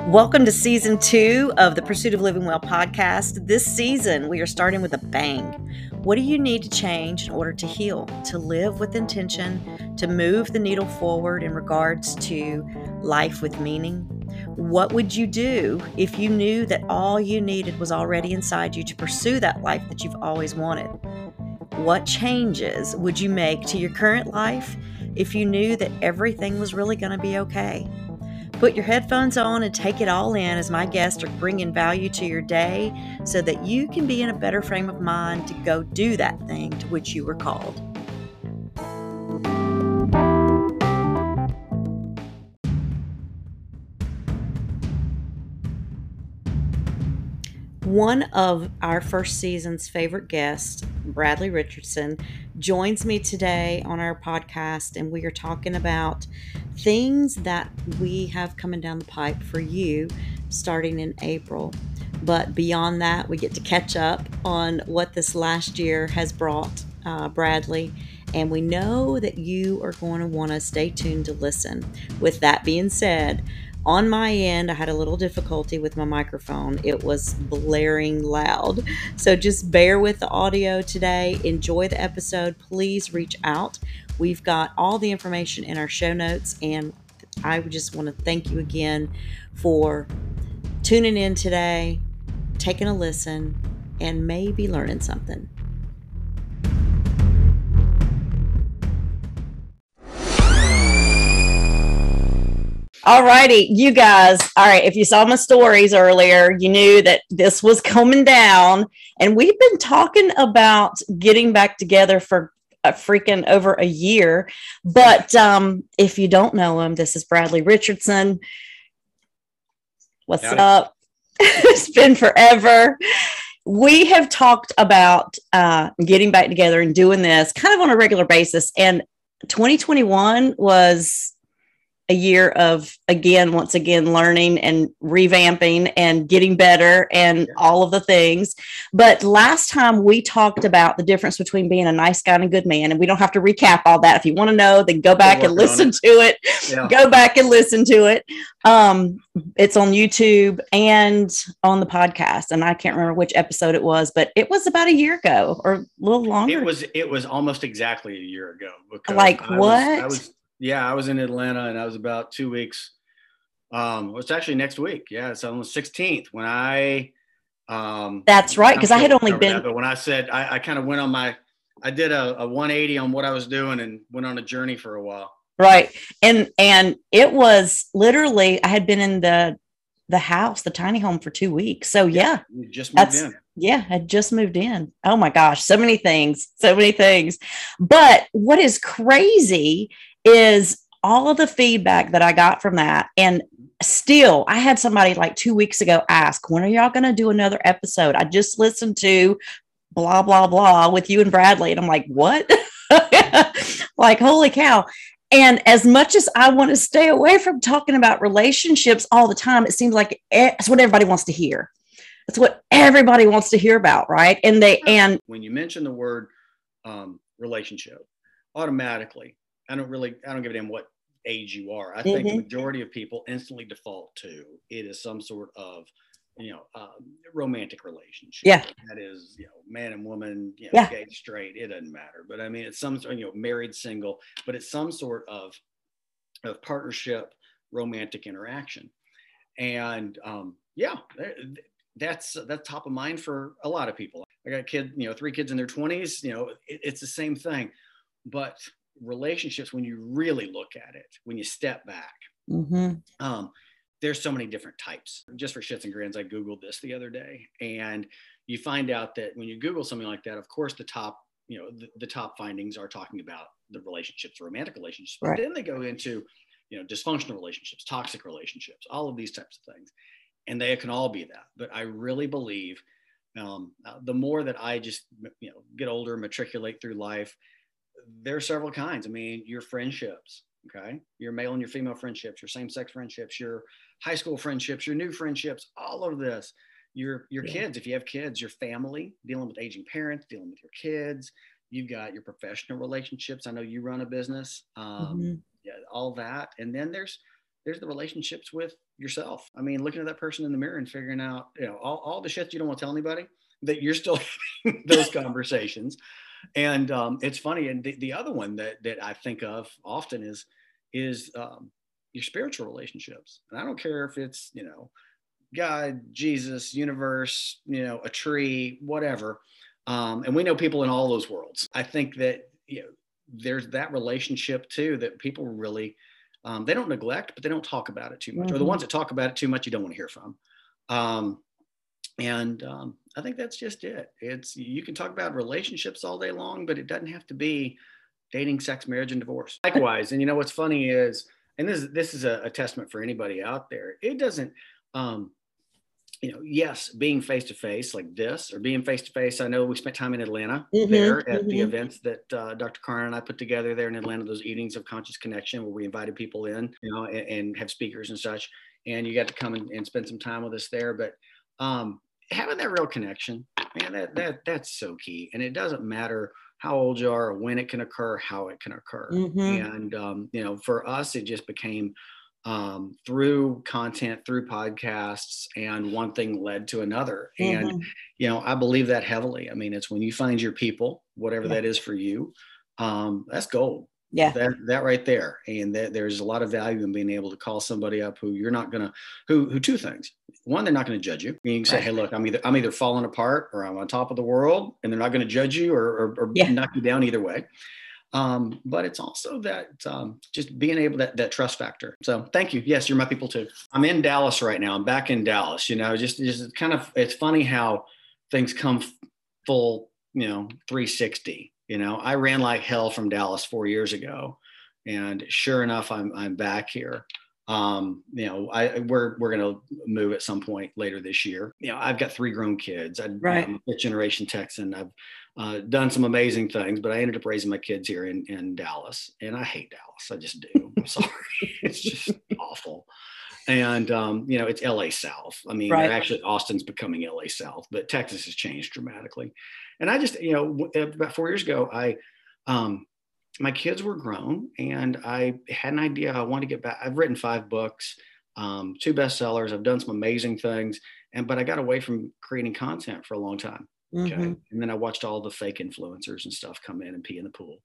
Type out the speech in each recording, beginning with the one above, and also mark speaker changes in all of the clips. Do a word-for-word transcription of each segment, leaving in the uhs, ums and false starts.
Speaker 1: Welcome to season two of the Pursuit of Living Well podcast. This season, we are starting with a bang. What do you need to change in order to heal, to live with intention, to move the needle forward in regards to life with meaning? What would you do if you knew that all you needed was already inside you to pursue that life that you've always wanted? What changes would you make to your current life if you knew that everything was really going to be okay? Put your headphones on and take it all in as my guests are bringing value to your day so that you can be in a better frame of mind to go do that thing to which you were called. One of our first season's favorite guests, Bradley Richardson, joins me today on our podcast, and we are talking about things that we have coming down the pipe for you starting in April. But beyond that, we get to catch up on what this last year has brought uh, Bradley, and we know that you are going to want to stay tuned to listen. With that being said, on my end, I had a little difficulty with my microphone. It was blaring loud. So just bear with the audio today. Enjoy the episode. Please reach out. We've got all the information in our show notes. And I just want to thank you again for tuning in today, taking a listen, and maybe learning something. All righty, you guys. All right, if you saw my stories earlier, you knew that this was coming down. And we've been talking about getting back together for a freaking over a year. But um, if you don't know him, this is Bradley Richardson. What's Howdy. Up? It's been forever. We have talked about uh, getting back together and doing this kind of on a regular basis. And twenty twenty-one was a year of, again, once again, learning and revamping and getting better and all of the things. But last time we talked about the difference between being a nice guy and a good man. And we don't have to recap all that. If you want to know, then go back and listen it. to it. Yeah. Go back and listen to it. Um, it's on YouTube and on the podcast. And I can't remember which episode it was, but it was about a year ago or a little longer.
Speaker 2: It was, it was almost exactly a year ago.
Speaker 1: Like
Speaker 2: I
Speaker 1: what?
Speaker 2: Was, I was, Yeah, I was in Atlanta, and I was about two weeks. Um, it's actually next week. Yeah, it's on the sixteenth when I. Um,
Speaker 1: That's right, because I had only been.
Speaker 2: That, but when I said I, I kind of went on my, I did a, a one eighty on what I was doing and went on a journey for a while.
Speaker 1: Right, and and it was literally I had been in the the house, the tiny home, for two weeks. So yeah,
Speaker 2: you just moved in.
Speaker 1: Yeah, I just moved in. Oh my gosh, so many things, so many things. But what is crazy is all of the feedback that I got from that. And still, I had somebody like two weeks ago ask, when are y'all going to do another episode? I just listened to blah, blah, blah with you and Bradley. And I'm like, what? Like, holy cow. And as much as I want to stay away from talking about relationships all the time, it seems like it's what everybody wants to hear. It's what everybody wants to hear about, right? And they and
Speaker 2: when you mention the word um, relationship, automatically, I don't really, I don't give a damn what age you are. I mm-hmm. think the majority of people instantly default to it is some sort of, you know, um, romantic relationship.
Speaker 1: Yeah.
Speaker 2: That is, you know, man and woman, you know,
Speaker 1: yeah.
Speaker 2: gay, straight, it doesn't matter. But I mean, it's some sort, you know, married, single, but it's some sort of, of partnership, romantic interaction. And um, yeah, that's, that's top of mind for a lot of people. I got a kid, you know, three kids in their twenties, you know, it, it's the same thing. But relationships, when you really look at it, when you step back,
Speaker 1: mm-hmm.
Speaker 2: um, there's so many different types. Just for shits and grins, I Googled this the other day, and you find out that when you Google something like that, of course, the top, you know, the, the top findings are talking about the relationships, romantic relationships, but
Speaker 1: right.
Speaker 2: then they go into, you know, dysfunctional relationships, toxic relationships, all of these types of things, and they can all be that. But I really believe um, uh, the more that I just, you know, get older, matriculate through life, there are several kinds. I mean, your friendships, okay? Your male and your female friendships, your same-sex friendships, your high school friendships, your new friendships, all of this. Your your yeah. kids, if you have kids, your family, dealing with aging parents, dealing with your kids. You've got your professional relationships. I know you run a business, um,
Speaker 1: mm-hmm.
Speaker 2: yeah, all that. And then there's there's the relationships with yourself. I mean, looking at that person in the mirror and figuring out, you know, all, all the shit you don't want to tell anybody, that you're still having those conversations. And um, it's funny. And the, the other one that, that I think of often is, is um, your spiritual relationships. And I don't care if it's, you know, God, Jesus, universe, you know, a tree, whatever. Um, and we know people in all those worlds. I think that, you know, there's that relationship too, that people really, um, they don't neglect, but they don't talk about it too much. Mm-hmm. Or the ones that talk about it too much, you don't want to hear from. Um, and um, I think that's just it. It's, you can talk about relationships all day long, but it doesn't have to be dating, sex, marriage, and divorce. Likewise. And you know, what's funny is, and this is, this is a, a testament for anybody out there. It doesn't, um, you know, yes, being face-to-face like this, or being face-to-face. I know we spent time in Atlanta mm-hmm, there at mm-hmm. the events that uh, Doctor Karna and I put together there in Atlanta, those evenings of conscious connection, where we invited people in, you know, and, and have speakers and such. And you got to come and, and spend some time with us there. But um, having that real connection, man, that, that, that's so key. And it doesn't matter how old you are or when it can occur, how it can occur. Mm-hmm. And, um, you know, for us, it just became um, through content, through podcasts, and one thing led to another. Mm-hmm. And, you know, I believe that heavily. I mean, it's when you find your people, whatever yeah. that is for you, um, that's gold. Yeah. That, that right there. And that there's a lot of value in being able to call somebody up who you're not going to, who, who two things. One, they're not going to judge you. You can say, right. Hey, look, I'm either, I'm either falling apart or I'm on top of the world, and they're not going to judge you or, or, or yeah. knock you down either way. Um, but it's also that um, just being able, that, that trust factor. So thank you. Yes, you're my people too. I'm in Dallas right now. I'm back in Dallas, you know, just, just kind of, it's funny how things come full, you know, three sixty. You know, I ran like hell from Dallas four years ago, and sure enough, I'm I'm back here. Um, you know, I we're we're gonna move at some point later this year. You know, I've got three grown kids. I, right. I'm a fifth generation Texan. I've uh, done some amazing things, but I ended up raising my kids here in in Dallas, and I hate Dallas. I just do. I'm sorry, it's just awful. And, um, you know, it's L A South. I mean, right. actually Austin's becoming L A South, but Texas has changed dramatically. And I just, you know, about four years ago, I, um, my kids were grown, and I had an idea. I wanted to get back. I've written five books, um, two bestsellers. I've done some amazing things, and, but I got away from creating content for a long time. Okay. Mm-hmm. And then I watched all the fake influencers and stuff come in and pee in the pool.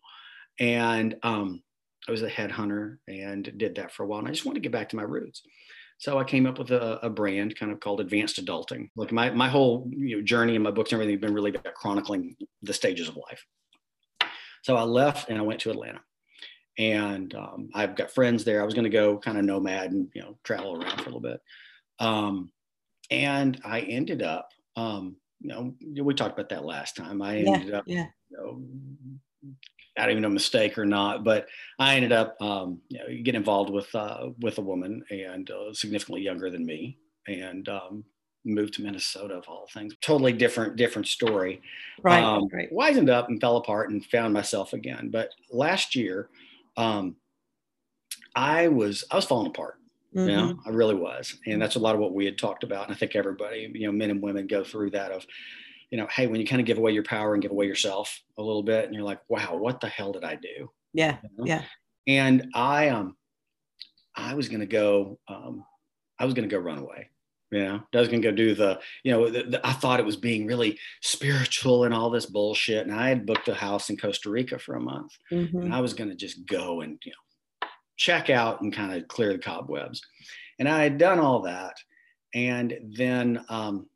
Speaker 2: And, um, I was a headhunter and did that for a while. And I just wanted to get back to my roots. So I came up with a, a brand kind of called Advanced Adulting. Like my, my whole you know, journey in my books and everything have been really about chronicling the stages of life. So I left and I went to Atlanta, and um, I've got friends there. I was going to go kind of nomad and, you know, travel around for a little bit. Um, and I ended up, um, you know, we talked about that last time. I ended yeah, up, yeah. You know, I don't even know mistake or not, but I ended up, um, you know, getting involved with, uh, with a woman, and uh, significantly younger than me, and um, moved to Minnesota of all things. Totally different, different story. Right, um, right. Wisened up and fell apart and found myself again. But last year, um, I was, I was falling apart. Mm-hmm. You know, I really was. And that's a lot of what we had talked about. And I think everybody, you know, men and women go through that of, you know, hey, when you kind of give away your power and give away yourself a little bit, and you're like, wow, what the hell did I do? Yeah. You know? Yeah. And I, um, I was going to go, um, I was going to go run away. You know, I was going to go do the, you know, the, the, I thought it was being really spiritual and all this bullshit. And I had booked a house in Costa Rica for a month, mm-hmm. and I was going to just go and, you know, check out and kind of clear the cobwebs. And I had done all that. And then, um,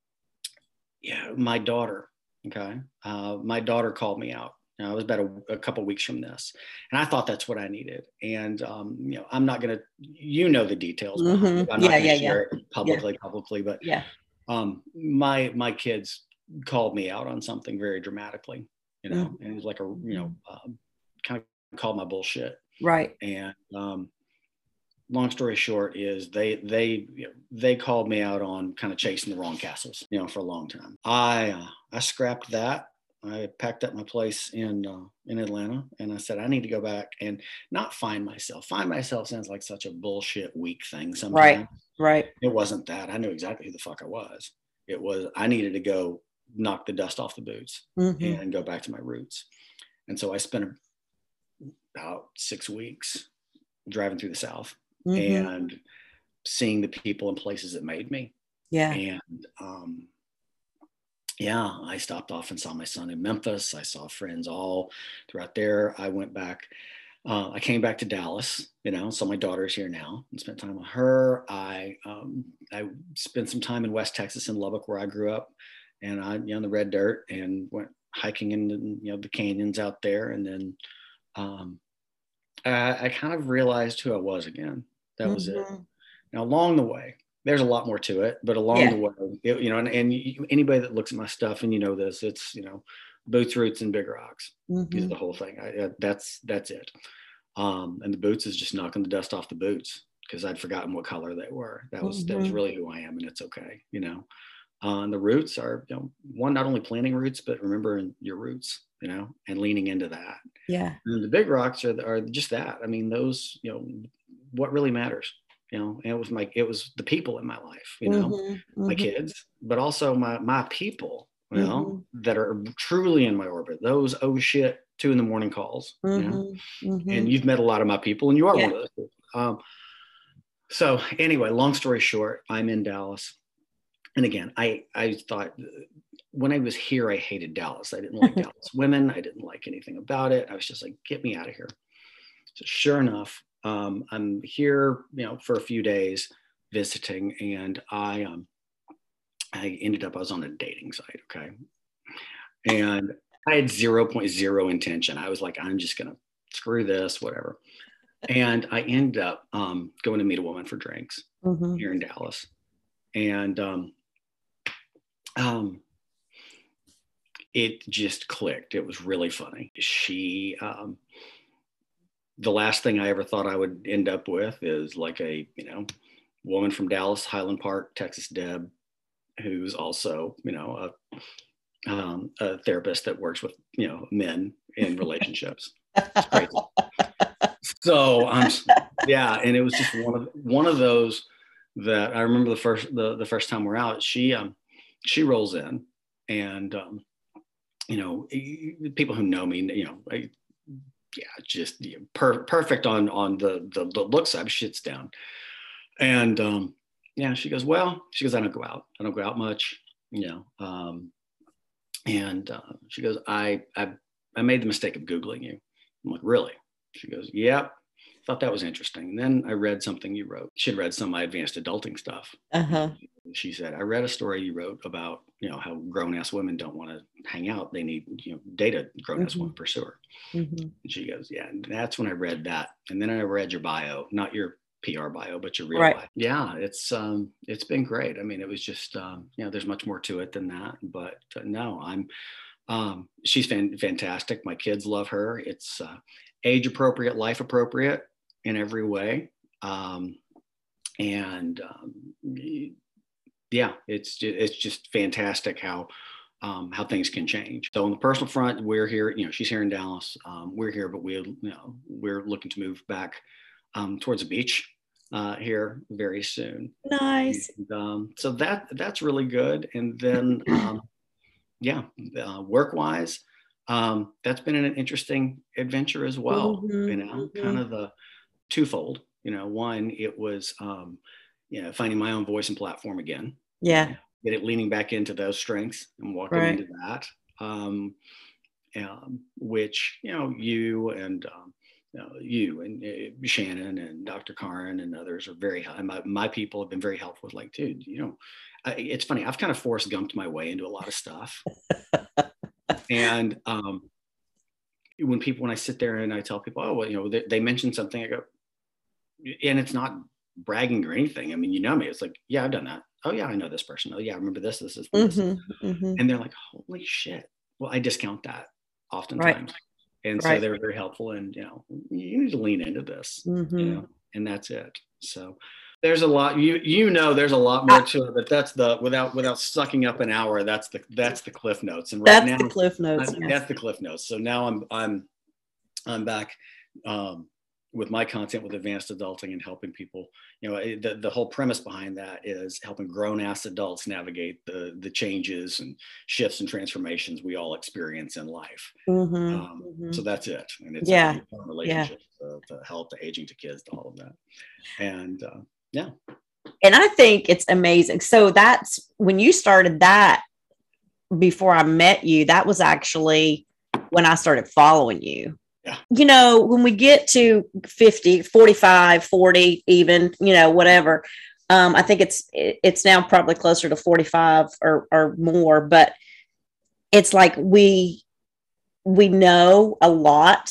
Speaker 2: yeah, my daughter, okay. Uh, my daughter called me out. You know, it was about a, a couple of weeks from this, and I thought that's what I needed. And, um, you know, I'm not going to, you know, the details. Mm-hmm. I'm not yeah, going to yeah, share yeah. it publicly, yeah. publicly, but yeah. um, my, my kids called me out on something very dramatically, you know, mm-hmm. and it was like a, you know, um, kind of called my bullshit. Right. And, um, long story short is they, they, you know, they called me out on kind of chasing the wrong castles, you know, for a long time. I, uh, I scrapped that. I packed up my place in, uh, in Atlanta, and I said, I need to go back and not find myself. Find myself sounds like such a bullshit, weak thing sometimes. Right. Right. It wasn't that. I knew exactly who the fuck I was. It was, I needed to go knock the dust off the boots mm-hmm. and go back to my roots. And so I spent about six weeks driving through the South.
Speaker 1: Mm-hmm.
Speaker 2: and seeing the people and places that made me.
Speaker 1: Yeah.
Speaker 2: And um, yeah, I stopped off and saw my son in Memphis. I saw friends all throughout there. I went back. Uh, I came back to Dallas, you know, so my daughter's here now and spent time with her. I um, I spent some time in West Texas in Lubbock, where I grew up, and I, you know, in the red dirt, and went hiking in the, you know, the canyons out there. And then um, I, I kind of realized who I was again. That was it.
Speaker 1: Mm-hmm.
Speaker 2: Now, along the way, there's a lot more to it, but along
Speaker 1: Yeah.
Speaker 2: the way, it, you know, and, and you, anybody that looks at my stuff, and you know this, it's, you know, boots, roots, and big rocks
Speaker 1: Mm-hmm.
Speaker 2: is the whole thing. I, that's that's it. Um, and the boots is just knocking the dust off the boots, because I'd forgotten what color they were. That was mm-hmm. that was really who I am, and it's okay, you know. Uh, and the roots are, you know, one, not only planting roots, but remembering your roots, you know, and leaning into that.
Speaker 1: Yeah.
Speaker 2: And the big rocks are are just that. I mean, those, you know, what really matters. You know, and it was my, it was the people in my life, you know, mm-hmm, mm-hmm. my kids, but also my, my people, you know, mm-hmm. that are truly in my orbit. Those, oh shit, two in the morning calls, mm-hmm, you know, mm-hmm. and you've met a lot of my people, and you are yeah. one of those people. Um, so anyway, long story short, I'm in Dallas. And again, I, I thought when I was here, I hated Dallas. I didn't like Dallas women. I didn't like anything about it. I was just like, get me out of here. So sure enough, Um, I'm here, you know, for a few days visiting, and I, um, I ended up, I was on a dating site. Okay. And I had zero point zero intention. I was like, I'm just going to screw this, whatever. And I ended up, um, going to meet a woman for drinks mm-hmm. here in Dallas. And, um, um, it just clicked. It was really funny. She, um, the last thing I ever thought I would end up with is like a, you know, woman from Dallas, Highland Park, Texas, Deb, who's also, you know, a, um, a therapist that works with, you know, men in relationships. It's crazy. So I'm, um, yeah. And it was just one of, one of those that I remember the first, the, the first time we're out, she, um, she rolls in, and, um, you know, people who know me, you know, I, yeah, just you know, per- perfect on on the, the the look side. She sits down, and um, yeah, she goes, well, she goes, I don't go out. I don't go out much, you know. Um, and uh, she goes, I, I I made the mistake of Googling you. I'm like, really? She goes, yep. Thought that was interesting. And then I read something you wrote. She'd read some of my advanced adulting stuff. Uh-huh. She said, I read a story you wrote about, you know, how grown-ass women don't want to hang out. They need, you know, data grown-ass mm-hmm. women pursue her. Mm-hmm. And she goes, yeah. And that's when I read that. And then I read your bio, not your P R bio, but your real right. bio. Yeah, it's um, it's been great. I mean, it was just, um, you know, there's much more to it than that. But uh, no, I'm, um, she's fan- fantastic. My kids love her. It's uh, age appropriate, life appropriate in every way. Um, and um, yeah, it's it's just fantastic how um, how things can change. So on the personal front, we're here. You know, she's here in Dallas. Um, we're here, but we, you know, we're looking to move back um, towards the beach uh, here very soon.
Speaker 1: Nice.
Speaker 2: And, um, so that that's really good. And then um, yeah, uh, work wise, um, that's been an interesting adventure as well. Mm-hmm, you know, mm-hmm. kind of the twofold. You know, one, it was um, you know, finding my own voice and platform again.
Speaker 1: Yeah.
Speaker 2: You know, get it leaning back into those strengths and walking right. into that. Um, um, which, you know, you and um, you, know, you and uh, Shannon and Doctor Karin and others are very, my, my people have been very helpful with, like, dude, you know, I, it's funny. I've kind of Forrest Gumped my way into a lot of stuff. And um, when people, when I sit there and I tell people, oh, well, you know, they, they mention something, I go, and it's not bragging or anything. I mean, you know me. It's like, yeah, I've done that. Oh yeah, I know this person. Oh yeah, I remember this, this, this, this. Mm-hmm, mm-hmm. And they're like, holy shit. Well, I discount that oftentimes. Right. And right. so they're very helpful. And, you know, you need to lean into this, mm-hmm. you know, and that's it. So there's a lot, you, you know, there's a lot more to it, but that's the, without, without sucking up an hour, that's the, that's the Cliff Notes. And right
Speaker 1: that's
Speaker 2: now,
Speaker 1: the Cliff Notes.
Speaker 2: yes. That's the Cliff Notes. So now I'm, I'm, I'm back, um, with my content with advanced adulting and helping people, you know, the, the whole premise behind that is helping grown ass adults navigate the, the changes and shifts and transformations we all experience in life.
Speaker 1: Mm-hmm,
Speaker 2: Um,
Speaker 1: mm-hmm.
Speaker 2: So that's it. And it's
Speaker 1: yeah,
Speaker 2: a relationship yeah. to, to help, to aging, to kids, to all of that. And uh, yeah.
Speaker 1: And I think it's amazing. So that's when you started that, before I met you, that was actually when I started following you.
Speaker 2: Yeah.
Speaker 1: You know, when we get to fifty, forty-five, forty, even, you know, whatever, um, I think it's, it's now probably closer to forty-five or, or more, but it's like we, we know a lot,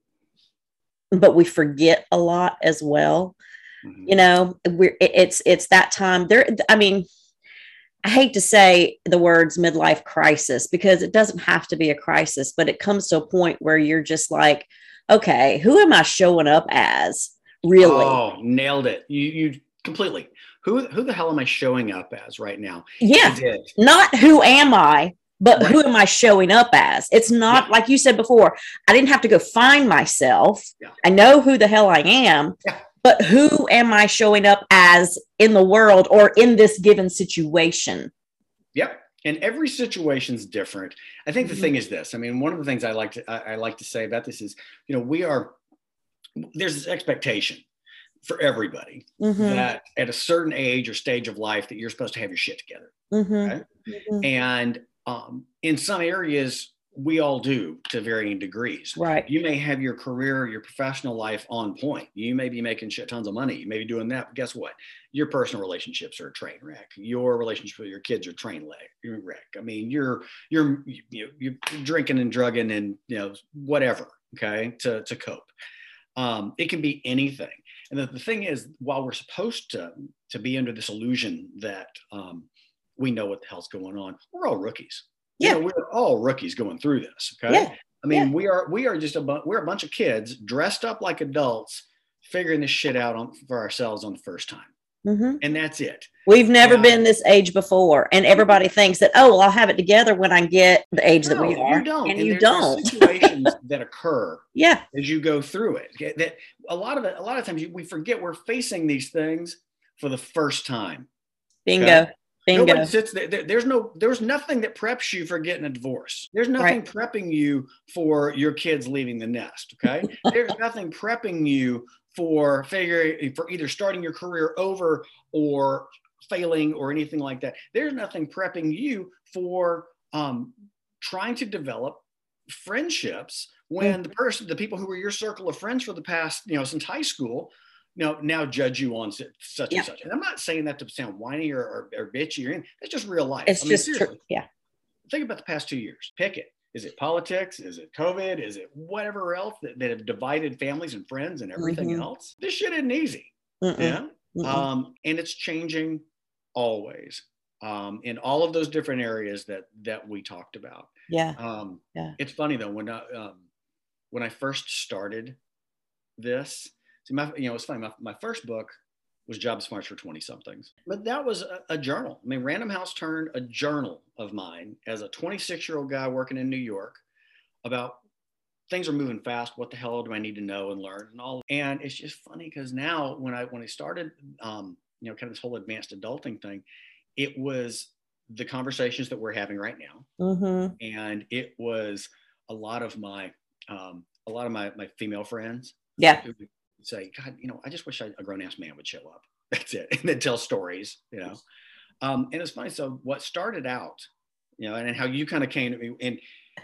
Speaker 1: but we forget a lot as well. Mm-hmm. You know, we're, it's, it's that time there. I mean, I hate to say the words midlife crisis because it doesn't have to be a crisis, but it comes to a point where you're just like, okay, who am I showing up as? Really?
Speaker 2: Oh, nailed it. You, you completely. Who, who the hell am I showing up as right now?
Speaker 1: Yeah. Not who am I, but right. Who am I showing up as? It's not yeah. Like you said before, I didn't have to go find myself. Yeah. I know who the hell I am. Yeah. But who am I showing up as in the world or in this given situation?
Speaker 2: Yep. And every situation's different. I think mm-hmm. the thing is this. I mean, one of the things I like to I, I like to say about this is, you know, we are there's this expectation for everybody mm-hmm. that at a certain age or stage of life that you're supposed to have your shit together. Mm-hmm. Okay? Mm-hmm. And um, in some areas, we all do to varying degrees.
Speaker 1: Right.
Speaker 2: You may have your career, your professional life on point. You may be making shit tons of money. You may be doing that. But guess what? Your personal relationships are a train wreck. Your relationship with your kids are a train wreck. I mean, you're you're you, you're drinking and drugging and you know whatever. Okay, to to cope. Um, it can be anything. And the, the thing is, while we're supposed to to be under this illusion that um, we know what the hell's going on, we're all rookies. Yeah, you know, we're all rookies going through this. Okay, yeah. I mean, yeah. we are we are just a bu- we're a bunch of kids dressed up like adults, figuring this shit out on for ourselves on the first time, mm-hmm. and that's it.
Speaker 1: We've never yeah. been this age before, and everybody thinks that oh, well, I'll have it together when I get the age no, that we are.
Speaker 2: You don't,
Speaker 1: and,
Speaker 2: and
Speaker 1: you
Speaker 2: there,
Speaker 1: don't.
Speaker 2: Situations that occur,
Speaker 1: yeah,
Speaker 2: as you go through it. That a lot of it, a lot of times we forget we're facing these things for the first time.
Speaker 1: Bingo.
Speaker 2: Okay?
Speaker 1: Bingo.
Speaker 2: Nobody sits there. there. There's no, there's nothing that preps you for getting a divorce. There's nothing right. prepping you for your kids leaving the nest. Okay. There's nothing prepping you for figuring, for either starting your career over or failing or anything like that. There's nothing prepping you for um, trying to develop friendships when mm-hmm. the person, the people who were your circle of friends for the past, you know, since high school, Now, now judge you on such yeah. and such. And I'm not saying that to sound whiny or, or, or bitchy or anything. It's just real life.
Speaker 1: It's I mean, just true. Yeah.
Speaker 2: Think about the past two years. Pick it. Is it politics? Is it COVID? Is it whatever else that, that have divided families and friends and everything mm-hmm. else? This shit isn't easy. Mm-mm. Yeah. Mm-mm. Um, and it's changing always um, in all of those different areas that that we talked about.
Speaker 1: Yeah.
Speaker 2: Um,
Speaker 1: yeah.
Speaker 2: It's funny though, when I, um, when I first started this, See, my, you know, it's funny. My, my first book was Job Smarts for twenty somethings, but that was a, a journal. I mean, Random House turned a journal of mine as a twenty-six year old guy working in New York about things are moving fast. What the hell do I need to know and learn and all? And it's just funny because now when I, when I started, um, you know, kind of this whole advanced adulting thing, it was the conversations that we're having right now. Mm-hmm. And it was a lot of my, um, a lot of my, my female friends.
Speaker 1: Yeah.
Speaker 2: Who, say, God, you know, I just wish I, a grown ass man would show up. That's it. And then tell stories, you know. Um, and it's funny. So what started out, you know, and, and how you kind of came to me, and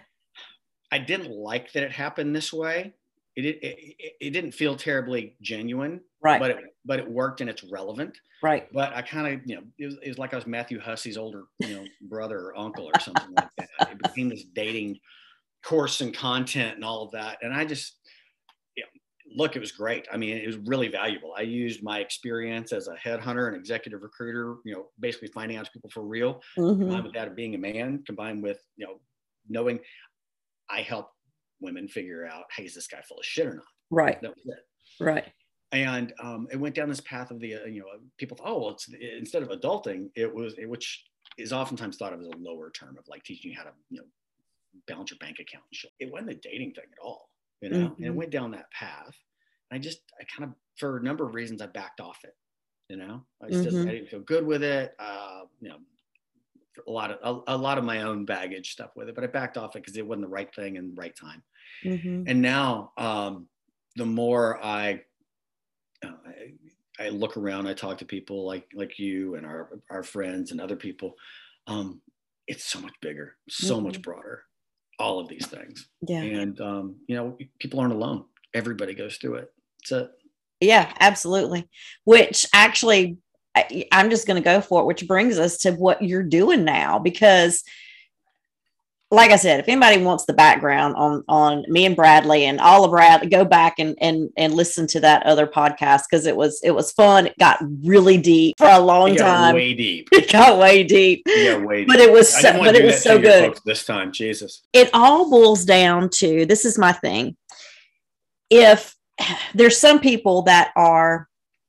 Speaker 2: I didn't like that it happened this way. It, it, it, it didn't feel terribly genuine,
Speaker 1: right?
Speaker 2: But it, but it worked and it's relevant,
Speaker 1: right?
Speaker 2: But I kind of, you know, it was, it was like I was Matthew Hussey's older, you know, brother or uncle or something like that. It became this dating course and content and all of that. And I just, you know, look, it was great. I mean, it was really valuable. I used my experience as a headhunter and executive recruiter, you know, basically finance people for real, mm-hmm. combined with that of being a man, combined with, you know, knowing I help women figure out, hey, is this guy full of shit or not?
Speaker 1: Right.
Speaker 2: That was it.
Speaker 1: Right.
Speaker 2: And um, it went down this path of the, uh, you know, people thought, oh, well, it's, it, instead of adulting, it was, it, which is oftentimes thought of as a lower term of like teaching you how to, you know, balance your bank account and shit. It wasn't a dating thing at all. You know, mm-hmm. and it went down that path. I just, I kind of, for a number of reasons, I backed off it. You know, I just
Speaker 1: Mm-hmm.
Speaker 2: didn't, I didn't feel good with it. Uh, you know, a lot of, a, a lot of my own baggage stuff with it, but I backed off it because it wasn't the right thing and right time.
Speaker 1: Mm-hmm.
Speaker 2: And now, um, the more I, uh, I, I look around, I talk to people like, like you and our, our friends and other people. Um, it's so much bigger, so
Speaker 1: Mm-hmm.
Speaker 2: much broader, all of these things.
Speaker 1: Yeah.
Speaker 2: And, um, you know, people aren't alone. Everybody goes through it. It's a,
Speaker 1: Yeah, absolutely. Which actually, I, I'm just going to go for it, which brings us to what you're doing now, because like I said, if anybody wants the background on, on me and Bradley and all of Bradley, go back and, and, and listen to that other podcast. Cause it was, it was fun. It got really deep for a long
Speaker 2: it got
Speaker 1: time.
Speaker 2: way deep.
Speaker 1: It got way deep.
Speaker 2: Yeah, way deep.
Speaker 1: But it was,
Speaker 2: I
Speaker 1: so,
Speaker 2: didn't want
Speaker 1: but
Speaker 2: to do
Speaker 1: it was
Speaker 2: that
Speaker 1: so
Speaker 2: to your
Speaker 1: good
Speaker 2: folks this time. Jesus.
Speaker 1: It all boils down to, this is my thing. If there's some people that are,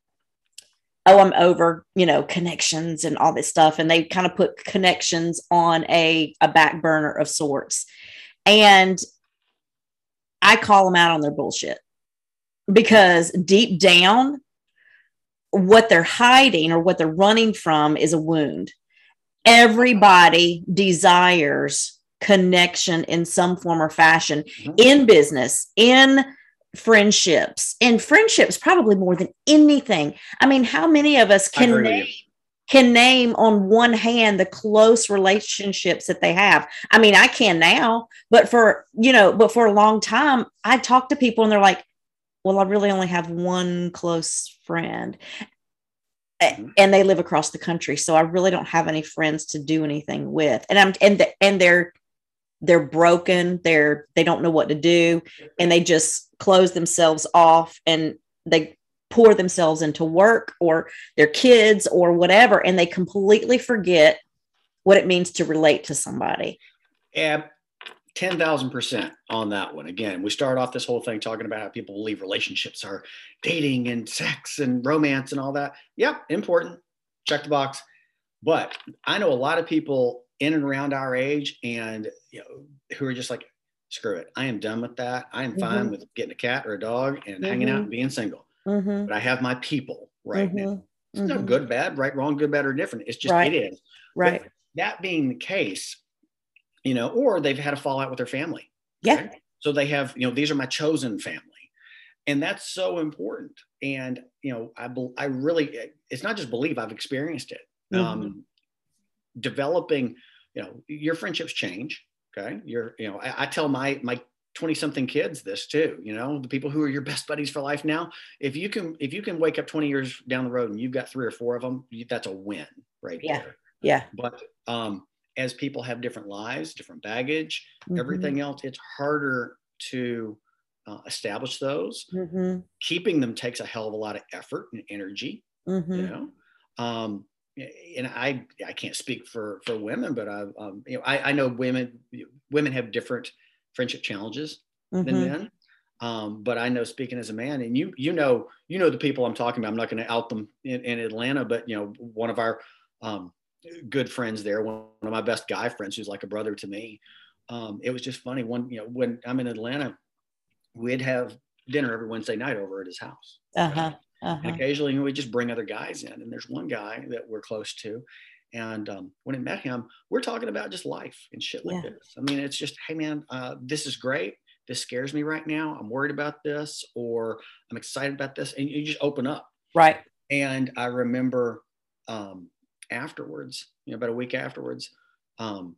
Speaker 1: oh, I'm over, you know, connections and all this stuff. And they kind of put connections on a, a back burner of sorts. And I call them out on their bullshit, because deep down, what they're hiding or what they're running from is a wound. Everybody desires connection in some form or fashion, mm-hmm. in business, in friendships, and friendships probably more than anything. I mean, how many of us can name, can name on one hand the close relationships that they have? I mean, I can now, but for, you know, but for a long time, I talk to people and they're like, well, I really only have one close friend. Mm-hmm. And they live across the country. So I really don't have any friends to do anything with. And I'm, and, the, and they're, they're broken. They're, they don't know what to do. And they just close themselves off and they pour themselves into work or their kids or whatever. And they completely forget what it means to relate to somebody.
Speaker 2: Yeah. ten thousand percent on that one. Again, we start off this whole thing talking about how people believe relationships are dating and sex and romance and all that. Yep. Important. Check the box. But I know a lot of people in and around our age and, you know, who are just like, screw it. I am done with that. I am mm-hmm. fine with getting a cat or a dog and mm-hmm. hanging out and being single. Mm-hmm. But I have my people right mm-hmm. now. It's mm-hmm. no good, bad, right, wrong, good, bad, or different. It's just, right. it is.
Speaker 1: Right.
Speaker 2: But that being the case, you know, or they've had a fallout with their family.
Speaker 1: Yeah.
Speaker 2: Right? So they have, you know, these are my chosen family. And that's so important. And, you know, I, I really, it's not just believe, I've experienced it. Mm-hmm. Um, developing, you know, your friendships change. Okay. You're, you know, I, I tell my, my twenty something kids this too, you know, the people who are your best buddies for life now, if you can, if you can wake up twenty years down the road and you've got three or four of them, that's a win right
Speaker 1: yeah.
Speaker 2: there.
Speaker 1: Yeah.
Speaker 2: But, um, as people have different lives, different baggage, mm-hmm. everything else, it's harder to uh, establish those. Mm-hmm. Keeping them takes a hell of a lot of effort and energy, mm-hmm. you know? Um, and I, I can't speak for, for women, but I, um, you know, I, I know women, women have different friendship challenges mm-hmm. than men. Um, but I know, speaking as a man, and you, you know, you know, the people I'm talking about, I'm not going to out them in, in Atlanta, but you know, one of our, um, good friends there, one of my best guy friends, who's like a brother to me. Um, it was just funny. One, you know, when I'm in Atlanta, we'd have dinner every Wednesday night over at his house.
Speaker 1: Uh-huh. Uh-huh.
Speaker 2: And occasionally, you know, we just bring other guys in. And there's one guy that we're close to. And um, when I met him, we're talking about just life and shit like yeah. this. I mean, it's just, hey man, uh, this is great. This scares me right now. I'm worried about this, or I'm excited about this. And you just open up.
Speaker 1: Right.
Speaker 2: And I remember, um, afterwards, you know, about a week afterwards, um,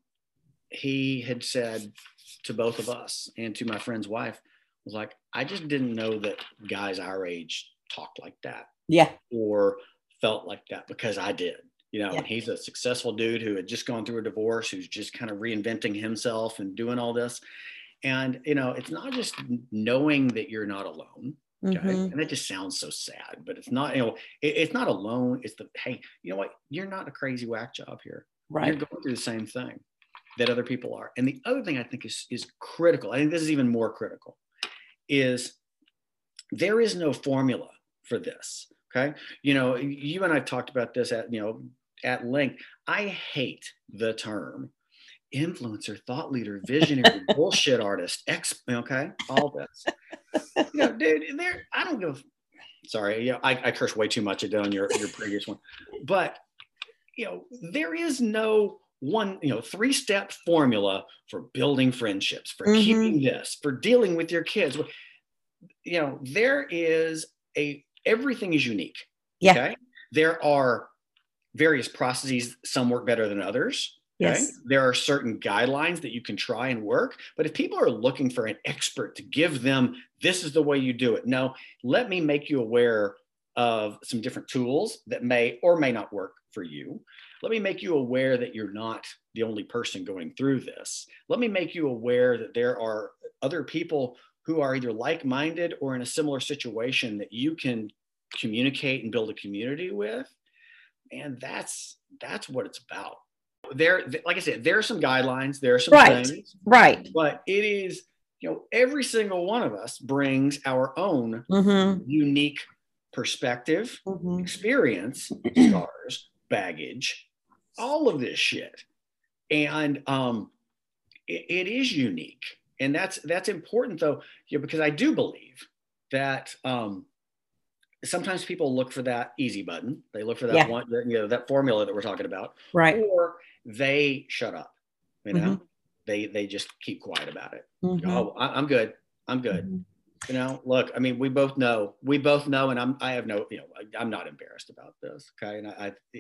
Speaker 2: he had said to both of us and to my friend's wife, was like, I just didn't know that guys our age talked like that.
Speaker 1: Yeah.
Speaker 2: Or felt like that, because I did, you know,
Speaker 1: yeah.
Speaker 2: and he's a successful dude who had just gone through a divorce, who's just kind of reinventing himself and doing all this. And, you know, it's not just knowing that you're not alone. Okay. Mm-hmm. And that just sounds so sad, but it's not, you know, it, it's not alone. It's the, hey, you know what? You're not a crazy whack job here.
Speaker 1: Right.
Speaker 2: You're going through the same thing that other people are. And the other thing I think is, is critical, I think this is even more critical, is there is no formula for this. Okay. You know, you and I talked about this at, you know, at length. I hate the term influencer, thought leader, visionary, bullshit artist, ex, okay, all this. You know, dude, there, I don't give, sorry, you know, I, I curse way too much. I did on your, your previous one, but, you know, there is no one, you know, three-step formula for building friendships, for mm-hmm. keeping this, for dealing with your kids. You know, there is a, everything is unique.
Speaker 1: Yeah.
Speaker 2: Okay. There are various processes. Some work better than others. Okay?
Speaker 1: Yes.
Speaker 2: There are certain guidelines that you can try and work, but if people are looking for an expert to give them, this is the way you do it. No, let me make you aware of some different tools that may or may not work for you. Let me make you aware that you're not the only person going through this. Let me make you aware that there are other people who are either like-minded or in a similar situation that you can communicate and build a community with. And that's, that's what it's about. There, like I said, there are some guidelines, there are some
Speaker 1: right,
Speaker 2: things,
Speaker 1: right.
Speaker 2: But it is, you know, every single one of us brings our own
Speaker 1: mm-hmm.
Speaker 2: unique perspective, mm-hmm. experience, scars, baggage, all of this shit. And um, it, it is unique. And that's, that's important though, you know, because I do believe that um, sometimes people look for that easy button. They look for that yeah. one, you know, that formula that we're talking about.
Speaker 1: Right.
Speaker 2: Or they shut up, you know, mm-hmm. they, they just keep quiet about it. Mm-hmm. Oh, I, I'm good. I'm good. Mm-hmm. You know, look, I mean, we both know, we both know, and I'm, I have no, you know, I, I'm not embarrassed about this. Okay. And I, I,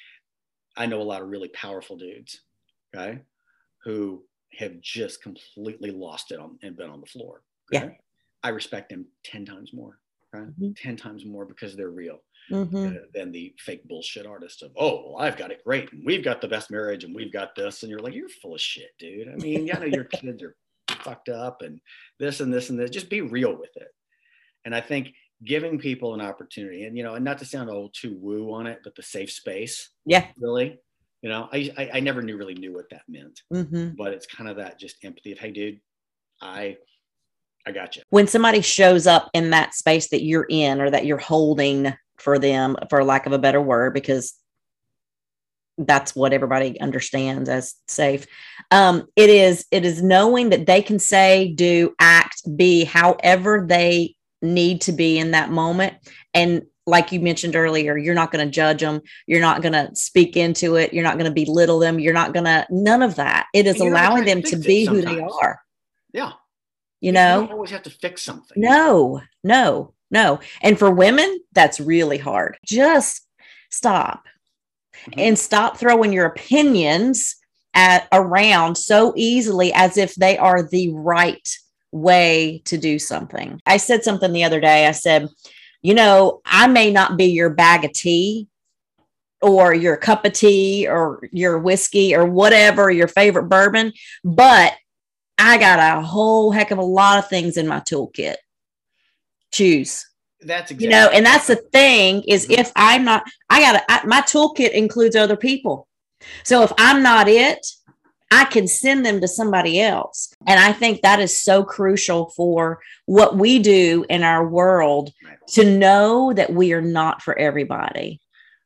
Speaker 2: I know a lot of really powerful dudes. Okay. Who have just completely lost it on, and been on the floor. Okay? Yeah. I respect them ten times more. Okay? Mm-hmm. ten times more because they're real. Mm-hmm. Than the fake bullshit artist of, oh, well, I've got it great and we've got the best marriage and we've got this. And you're like, you're full of shit, dude. I mean, I know your kids are fucked up and this and this and this. Just be real with it. And I think giving people an opportunity, and, you know, and not to sound old too woo on it, but the safe space.
Speaker 1: Yeah.
Speaker 2: Really. You know, I, I, I never knew really knew what that meant,
Speaker 1: mm-hmm.
Speaker 2: but it's kind of that just empathy of, hey, dude, I, I got you.
Speaker 1: When somebody shows up in that space that you're in or that you're holding for them, for lack of a better word, because that's what everybody understands as safe. Um, it is, it is knowing that they can say, do, act, be however they need to be in that moment. And like you mentioned earlier, you're not going to judge them. You're not going to speak into it. You're not going to belittle them. You're not going to, none of that. It is allowing them to be who they are.
Speaker 2: Yeah.
Speaker 1: You know,
Speaker 2: you don't always have to fix something.
Speaker 1: No, no, no. And for women, that's really hard. Just stop mm-hmm. and stop throwing your opinions at around so easily as if they are the right way to do something. I said something the other day. I said, you know, I may not be your bag of tea or your cup of tea or your whiskey or whatever, your favorite bourbon, but I got a whole heck of a lot of things in my toolkit. Choose.
Speaker 2: That's exactly.
Speaker 1: You know, and that's the thing is mm-hmm. if I'm not, I got to, my toolkit includes other people. So if I'm not it, I can send them to somebody else. And I think that is so crucial for what we do in our world right. to know that we are not for everybody.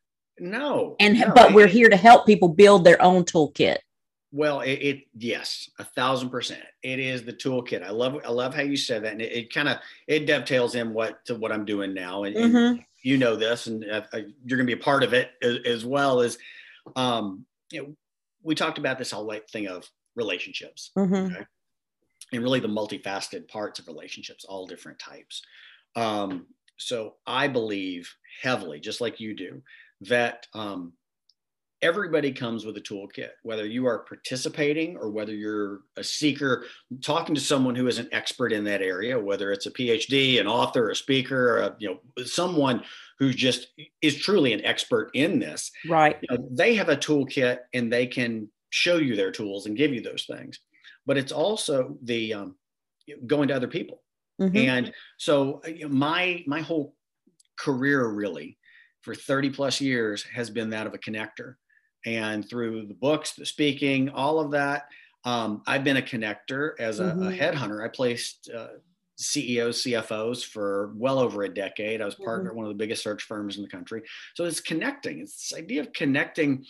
Speaker 2: No.
Speaker 1: And,
Speaker 2: no,
Speaker 1: but
Speaker 2: it,
Speaker 1: we're here to help people build their own toolkit.
Speaker 2: Well, it, it yes, a thousand percent. It is the toolkit. I love, I love how you said that. And it, it kind of, it dovetails in what, to what I'm doing now. And, mm-hmm. and you know this, and uh, you're going to be a part of it as, as well as, um, you know, we talked about this whole thing of relationships, mm-hmm. okay? And really the multifaceted parts of relationships, all different types. Um, so I believe heavily, just like you do, that um, everybody comes with a toolkit, whether you are participating or whether you're a seeker, talking to someone who is an expert in that area, whether it's a P H D, an author, a speaker, or a, you know, someone who just is truly an expert in this.
Speaker 1: Right.
Speaker 2: You know, they have a toolkit and they can show you their tools and give you those things. But it's also the um, going to other people. Mm-hmm. And so my my whole career really for thirty plus years has been that of a connector. And through the books, the speaking, all of that, um, I've been a connector as a, mm-hmm. a headhunter. I placed uh, C E Os, C F Os for well over a decade. I was partner mm-hmm. at one of the biggest search firms in the country. So it's connecting. It's this idea of connecting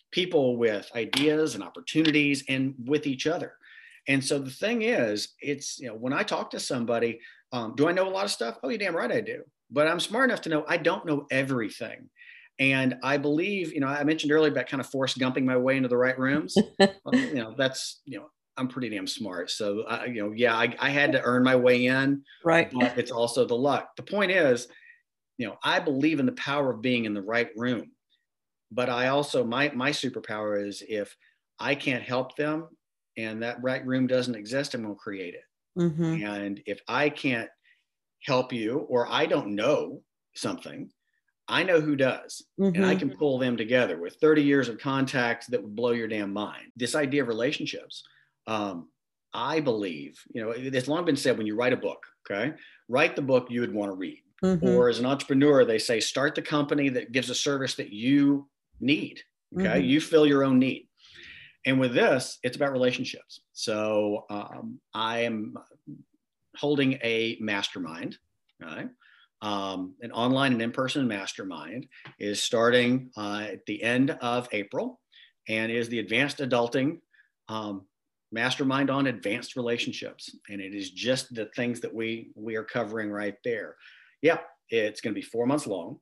Speaker 2: people with ideas and opportunities and with each other. And so the thing is, it's, you know, when I talk to somebody, um, do I know a lot of stuff? Oh, you're damn right I do. But I'm smart enough to know I don't know everything. And I believe, you know, I mentioned earlier about kind of Forrest Gumping my way into the right rooms. Well, you know, that's, you know, I'm pretty damn smart. So, I, you know, yeah, I, I had to earn my way in.
Speaker 1: Right.
Speaker 2: But it's also the luck. The point is, you know, I believe in the power of being in the right room. But I also, my, my superpower is if I can't help them and that right room doesn't exist, I'm going to create it. Mm-hmm. And if I can't help you, or I don't know something, I know who does. Mm-hmm. And I can pull them together with thirty years of contacts that would blow your damn mind. This idea of relationships, um, I believe, you know, it's long been said, when you write a book, okay, write the book you would want to read. Mm-hmm. Or as an entrepreneur, they say, start the company that gives a service that you need. Okay. Mm-hmm. You fill your own need. And with this, it's about relationships. So um, I am holding a mastermind, right? Um, an online and in-person mastermind is starting uh, at the end of April, and is the Advanced Adulting um, Mastermind on Advanced Relationships. And it is just the things that we we are covering right there. Yeah, it's going to be four months long,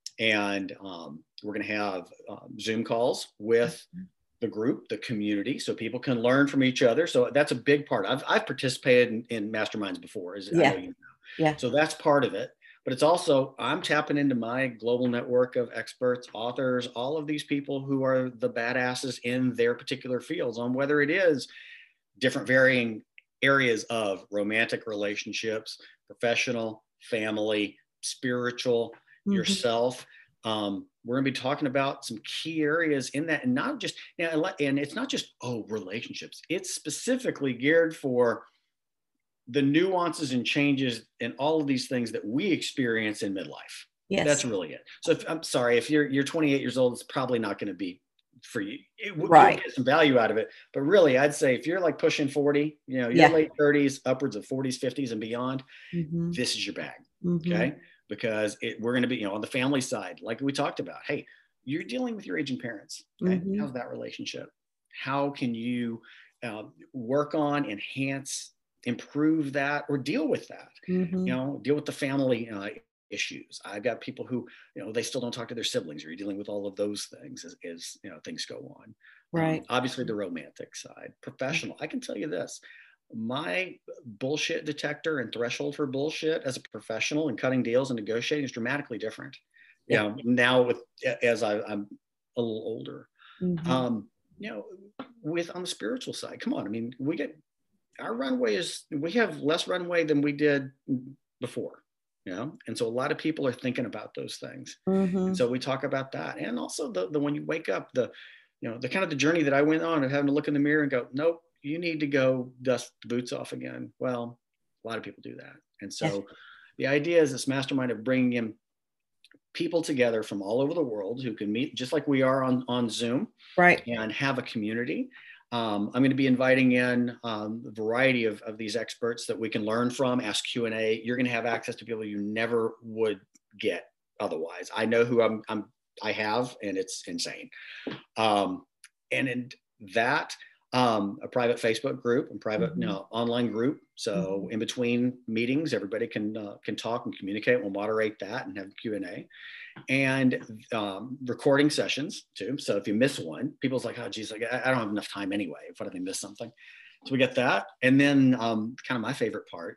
Speaker 2: and um, we're going to have um, Zoom calls with the group, the community, so people can learn from each other. So that's a big part. I've I've participated in, in masterminds before, as yeah. I know you know. Yeah. So that's part of it. But it's also, I'm tapping into my global network of experts, authors, all of these people who are the badasses in their particular fields, on whether it is different varying areas of romantic relationships, professional, family, spiritual, mm-hmm. yourself. Um, we're going to be talking about some key areas in that, and not just, you know, and it's not just, oh, relationships. It's specifically geared for the nuances and changes and all of these things that we experience in midlife. Yes. That's really it. So if, I'm sorry, if you're, you're twenty-eight years old, it's probably not going to be for you. It would right. get some value out of it. But really, I'd say if you're like pushing forty, you know, your yeah. late thirties, upwards of forties, fifties and beyond, mm-hmm. this is your bag. Mm-hmm. Okay. Because it, we're going to be, you know, on the family side, like we talked about, hey, you're dealing with your aging parents. Okay? Mm-hmm. How's that relationship? How can you uh, work on, enhance, improve that, or deal with that? Mm-hmm. You know, deal with the family uh, issues. I've got people who, you know, they still don't talk to their siblings. Or you're dealing with all of those things as, as you know, things go on. Right. Um, obviously, the romantic side, professional. I can tell you this. My bullshit detector and threshold for bullshit as a professional and cutting deals and negotiating is dramatically different. Yeah. You know, now with, as I, I'm a little older, mm-hmm. um, you know, with on the spiritual side, come on. I mean, we get, our runway is, we have less runway than we did before, you know? And so a lot of people are thinking about those things. Mm-hmm. And so we talk about that. And also the, the, when you wake up, the, you know, the kind of the journey that I went on of having to look in the mirror and go, nope, you need to go dust the boots off again. Well, a lot of people do that. And so yes. the idea is this mastermind of bringing in people together from all over the world who can meet just like we are on, on Zoom, right? And have a community. Um, I'm going to be inviting in um, a variety of, of these experts that we can learn from, ask Q and A. You're going to have access to people you never would get otherwise. I know who I'm, I'm I have, and it's insane. Um, and in that, Um, a private Facebook group and private, mm-hmm. you know, online group. So mm-hmm. in between meetings, everybody can uh, can talk and communicate. We'll moderate that and have Q and A, and um, recording sessions too. So if you miss one, people's like, oh, geez, like, I, I don't have enough time anyway. What if I miss something? So we get that, and then um, kind of my favorite part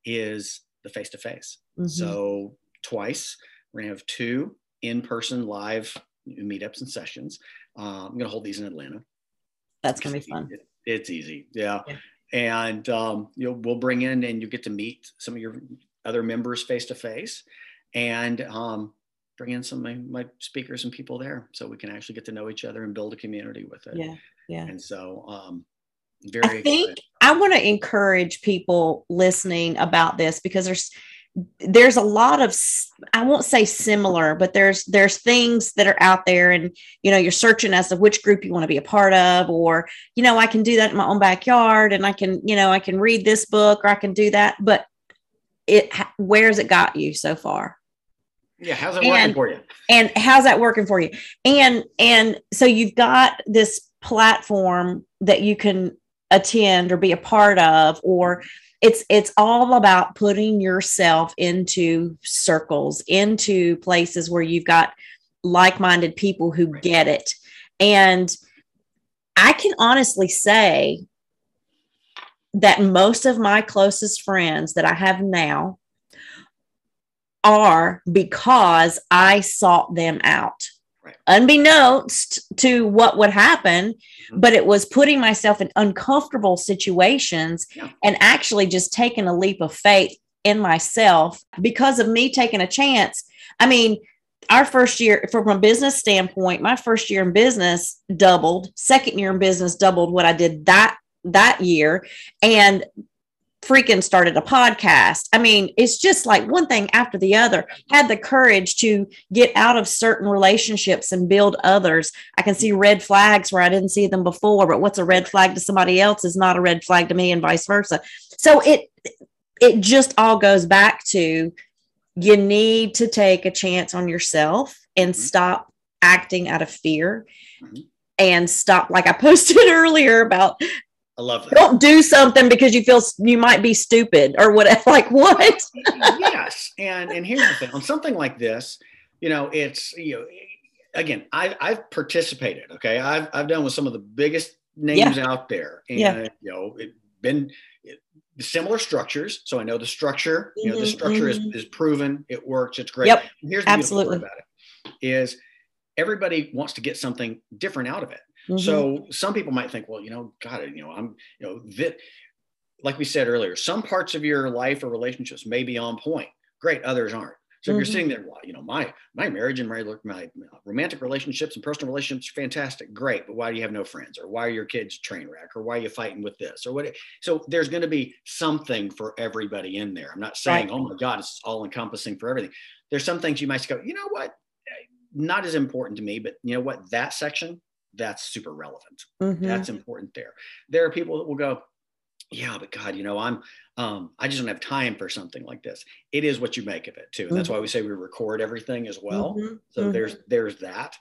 Speaker 2: is the face to face. So twice we're gonna have two in-person live meetups and sessions. Uh, I'm gonna hold these in Atlanta.
Speaker 1: That's going to be fun.
Speaker 2: It's easy. Yeah. yeah. And, um, you know, we'll bring in and you get to meet some of your other members face to face, and um, bring in some of my, my speakers and people there so we can actually get to know each other and build a community with it.
Speaker 1: Yeah. Yeah.
Speaker 2: And so, um, very,
Speaker 1: I think excited. I want to encourage people listening about this, because there's, there's a lot of, I won't say similar, but there's, there's things that are out there, and, you know, you're searching as to which group you want to be a part of, or, you know, I can do that in my own backyard, and I can, you know, I can read this book, or I can do that, but it, where's it got you so far?
Speaker 2: Yeah. How's it
Speaker 1: and,
Speaker 2: working for you?
Speaker 1: And how's that working for you? And, and so you've got this platform that you can attend or be a part of, or it's, it's all about putting yourself into circles, into places where you've got like-minded people who
Speaker 2: Right.
Speaker 1: get it. And I can honestly say that most of my closest friends that I have now are because I sought them out.
Speaker 2: Right.
Speaker 1: Unbeknownst to what would happen,
Speaker 2: Mm-hmm.
Speaker 1: but it was putting myself in uncomfortable situations
Speaker 2: Yeah.
Speaker 1: and actually just taking a leap of faith in myself because of me taking a chance. I mean, our first year, from a business standpoint, my first year in business doubled. Second year in business doubled what I did that that year, and freaking started a podcast. I mean, it's just like one thing after the other. Had the courage to get out of certain relationships and build others. I can see red flags where I didn't see them before, but what's a red flag to somebody else is not a red flag to me, and vice versa. So it it just all goes back to, you need to take a chance on yourself and
Speaker 2: Mm-hmm.
Speaker 1: stop acting out of fear,
Speaker 2: Mm-hmm.
Speaker 1: and stop, like I posted earlier about,
Speaker 2: I love that.
Speaker 1: don't do something because you feel you might be stupid or whatever. Like, what?
Speaker 2: Yes. And, and here's the thing, on something like this, you know, it's, you know, again, I, I've participated. Okay. I've, I've done with some of the biggest names
Speaker 1: Yeah.
Speaker 2: out there, and,
Speaker 1: Yeah.
Speaker 2: you know, it been it, similar structures. So I know the structure, you know, the
Speaker 1: Mhm,
Speaker 2: structure
Speaker 1: mhm.
Speaker 2: is, is proven. It works. It's great.
Speaker 1: Yep.
Speaker 2: And here's the
Speaker 1: Absolutely.
Speaker 2: beautiful part about it is everybody wants to get something different out of it.
Speaker 1: Mhm.
Speaker 2: So some people might think, well, you know, God, you know, I'm, you know, that, like we said earlier, some parts of your life or relationships may be on point. Great. Others aren't. So if you're
Speaker 1: Mhm.
Speaker 2: sitting there, well, you know, my, my marriage and my, my romantic relationships and personal relationships are fantastic. Great. But why do you have no friends? Or why are your kids a train wreck? Or why are you fighting with this? Or what? So there's going to be something for everybody in there. I'm not saying,
Speaker 1: Right.
Speaker 2: oh my God, it's all encompassing for everything. There's some things you might go, you know what? Not as important to me, but you know what? That section, that's super relevant.
Speaker 1: Mhm.
Speaker 2: That's important there. There are people that will go, yeah, but God, you know, I'm, um, I just don't have time for something like this. It is what you make of it too. And that's why we say we record everything as well.
Speaker 1: Mhm.
Speaker 2: So
Speaker 1: Mhm.
Speaker 2: there's, there's that.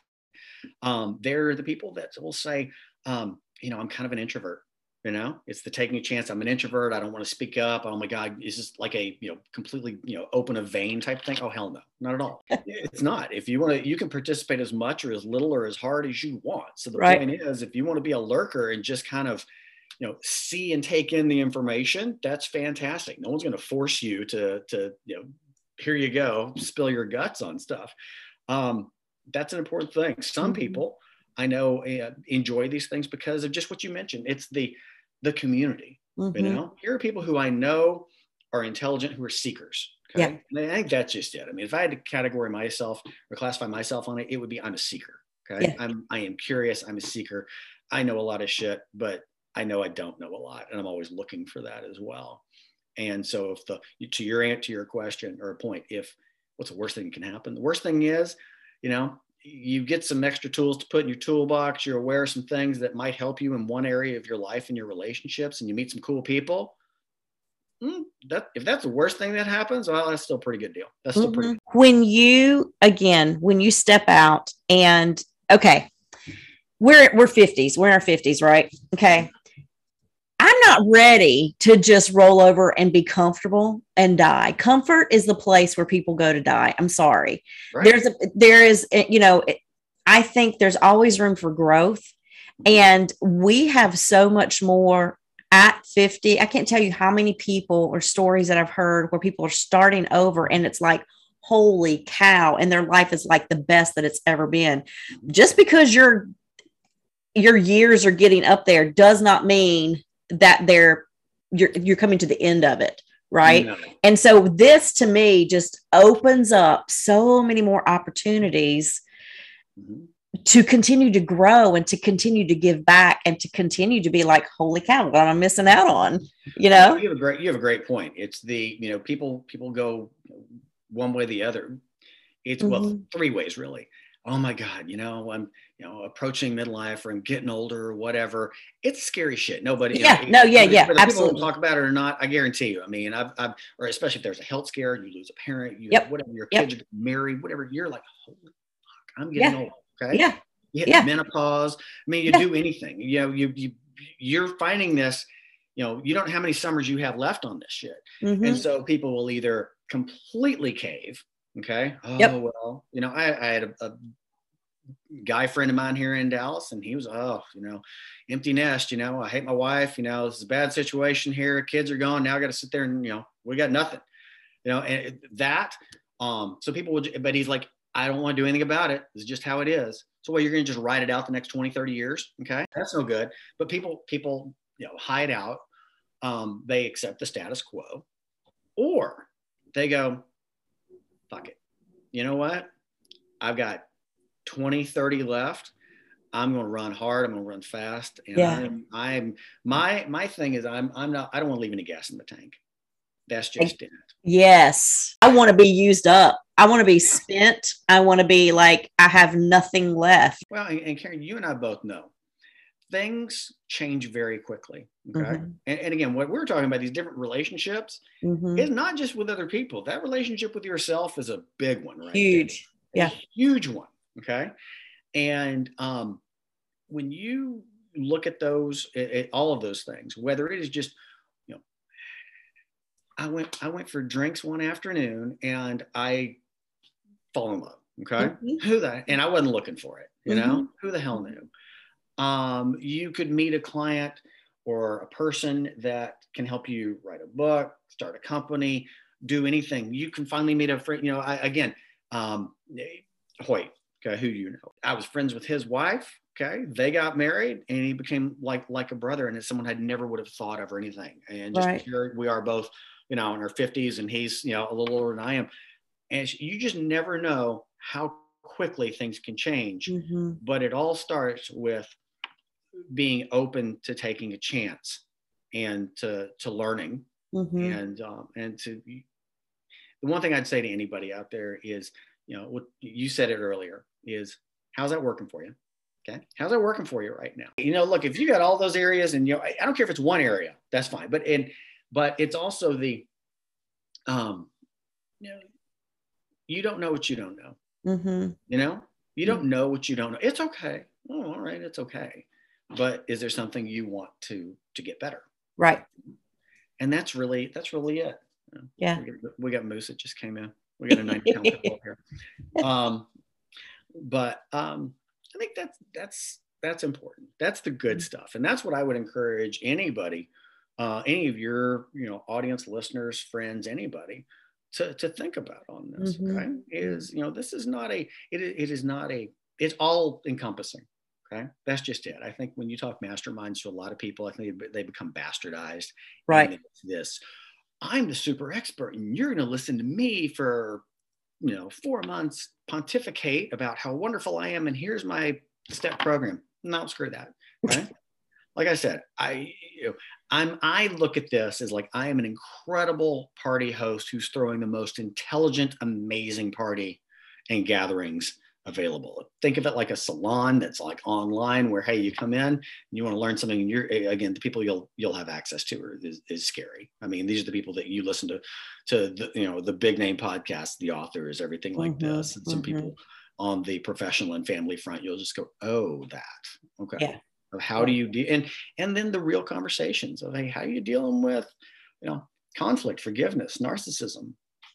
Speaker 2: Um, there are the people that will say, um, you know, I'm kind of an introvert. You know, it's the taking a chance. I'm an introvert. I don't want to speak up. Oh my God, is this like a, you know, completely, you know, open a vein type thing? Oh, hell no, not at all. It's not. If you want to, you can participate as much or as little or as hard as you want. So the
Speaker 1: Right.
Speaker 2: point is, if you want to be a lurker and just kind of, you know, see and take in the information, that's fantastic. No one's going to force you to, to, you know, here you go, spill your guts on stuff. Um, that's an important thing. Some
Speaker 1: Mhm.
Speaker 2: people I know uh, enjoy these things because of just what you mentioned. It's the, the community,
Speaker 1: Mhm.
Speaker 2: you know, here are people who I know are intelligent, who are seekers. Okay.
Speaker 1: Yeah.
Speaker 2: And I think that's just it. I mean, if I had to categorize myself or classify myself on it, it would be, I'm a seeker. Okay.
Speaker 1: Yeah.
Speaker 2: I'm, I am curious. I'm a seeker. I know a lot of shit, but I know I don't know a lot, and I'm always looking for that as well. And so if the, to your answer, to your question or a point, if what's the worst thing that can happen? The worst thing is, you know, you get some extra tools to put in your toolbox. You're aware of some things that might help you in one area of your life and your relationships, and you meet some cool people. Mm, that if that's the worst thing that happens, well, that's still a pretty good deal. That's still pretty good.
Speaker 1: When you, again, when you step out and, okay, we're, we're fifties, we're in our fifties, right? Okay. I'm not ready to just roll over and be comfortable and die. Comfort is the place where people go to die. I'm sorry.
Speaker 2: Right.
Speaker 1: There's a, there is, you know, I think there's always room for growth, and we have so much more at fifty. I can't tell you how many people or stories that I've heard where people are starting over and it's like, holy cow. And their life is like the best that it's ever been. Just because your, your years are getting up there does not mean that they're you're you're coming to the end of it, right?
Speaker 2: No.
Speaker 1: And so this to me just opens up so many more opportunities mm-hmm. to continue to grow and to continue to give back and to continue to be like, holy cow, what am I missing out on? You know,
Speaker 2: you have a great you have a great point. It's the, you know, people people go one way or the other. It's mm-hmm. well, three ways really. oh my God, you know, I'm, you know, approaching midlife or I'm getting older or whatever. It's scary shit. Nobody, you
Speaker 1: Yeah,
Speaker 2: know,
Speaker 1: no, yeah,
Speaker 2: whether,
Speaker 1: yeah,
Speaker 2: whether people want to
Speaker 1: absolutely.
Speaker 2: talk about it or not, I guarantee you. I mean, I've, I've, or especially if there's a health scare, you lose a parent, you have
Speaker 1: Yep,
Speaker 2: whatever, your
Speaker 1: yep,
Speaker 2: kids are married, whatever, you're like, holy fuck, I'm getting
Speaker 1: yeah,
Speaker 2: old. Okay.
Speaker 1: yeah,
Speaker 2: You hit
Speaker 1: yeah,
Speaker 2: menopause. I mean, you
Speaker 1: yeah.
Speaker 2: do anything, you know, you, you, you're finding this, you know, you don't know how many summers you have left on this shit. And
Speaker 1: Mm-hmm.
Speaker 2: so people will either completely cave. Okay. Oh,
Speaker 1: Yep.
Speaker 2: well, you know, I, I had a, a guy friend of mine here in Dallas, and he was, oh, you know, empty nest, you know, I hate my wife, you know, this is a bad situation here. Kids are gone. Now I got to sit there and, you know, we got nothing, you know, and that, um, so people would, but he's like, I don't want to do anything about it. This is just how it is. So well, you're going to just ride it out the next twenty, thirty years. Okay. That's no good. But people, people, you know, hide out. Um, they accept the status quo, or they go, fuck it. You know what? I've got twenty, thirty left. I'm going to run hard. I'm going to run fast. And
Speaker 1: Yeah.
Speaker 2: I'm, I'm, my, my thing is I'm, I'm not, I don't want to leave any gas in the tank. That's just it.
Speaker 1: Yes. I want to be used up. I want to be spent. I want to be like, I have nothing left.
Speaker 2: Well, and, and Karen, you and I both know things change very quickly. Okay. Mm-hmm. And, and again, what we're talking about, these different relationships, mm-hmm. is not just with other people. That relationship with yourself is a big one, right?
Speaker 1: Huge.
Speaker 2: There.
Speaker 1: Yeah.
Speaker 2: A huge one. Okay. And um, when you look at those, it, it, all of those things, whether it is just, you know, I went, I went for drinks one afternoon and I fall in love. Okay. Mm-hmm. Who the, and I wasn't looking for it, you mm-hmm. know, who the hell knew? Um, you could meet a client or a person that can help you write a book, start a company, do anything. You can finally meet a friend, you know, I, again, um, Hoyt, okay, who do you know? I was friends with his wife. Okay. They got married and he became like, like a brother, and it's someone I never would have thought of or anything. And just right. Here we are both, you know, in our fifties, and he's, you know, a little older than I am. And you just never know how quickly things can change, mm-hmm. but it all starts with being open to taking a chance and to, to learning. Mm-hmm. And, um, and to, the one thing I'd say to anybody out there is, you know, what you said it earlier is, how's that working for you? Okay. How's that working for you right now? You know, look, if you got all those areas, and, you know, I, I don't care if it's one area, that's fine. But, and, but it's also the, um, you know, you don't know what you don't know. Mm-hmm. You know, you don't know what you don't know. It's okay. Oh, all right. It's okay. But is there something you want to, to get better?
Speaker 1: Right.
Speaker 2: And that's really, that's really it.
Speaker 1: Yeah.
Speaker 2: We got, we got Moose that just came in. We got a ninety pound football here. Um, but um, I think that's, that's, that's important. That's the good stuff. And that's what I would encourage anybody, uh, any of your, you know, audience, listeners, friends, anybody to, to think about on this. Mm-hmm. Okay. Is, you know, this is not a, it, it is not a, it's all encompassing. Okay. That's just it. I think when you talk masterminds to a lot of people, I think they become bastardized.
Speaker 1: Right.
Speaker 2: And it's this, I'm the super expert and you're going to listen to me for, you know, four months pontificate about how wonderful I am. And here's my step program. No, screw that. Right. Like I said, I, you know, I'm, I look at this as like, I am an incredible party host who's throwing the most intelligent, amazing party and gatherings available. Think of it like a salon that's like online where, hey, you come in and you want to learn something, and you're, again, the people you'll you'll have access to are, is, is scary. I mean, these are the people that you listen to, to the, you know, the big name podcasts, the authors, everything like mm-hmm, this. And some mm-hmm. people on the professional and family front, you'll just go, oh, that. Okay. Yeah. How do you deal? And, and then the real conversations of, hey, how are you dealing with, you know, conflict, forgiveness, narcissism?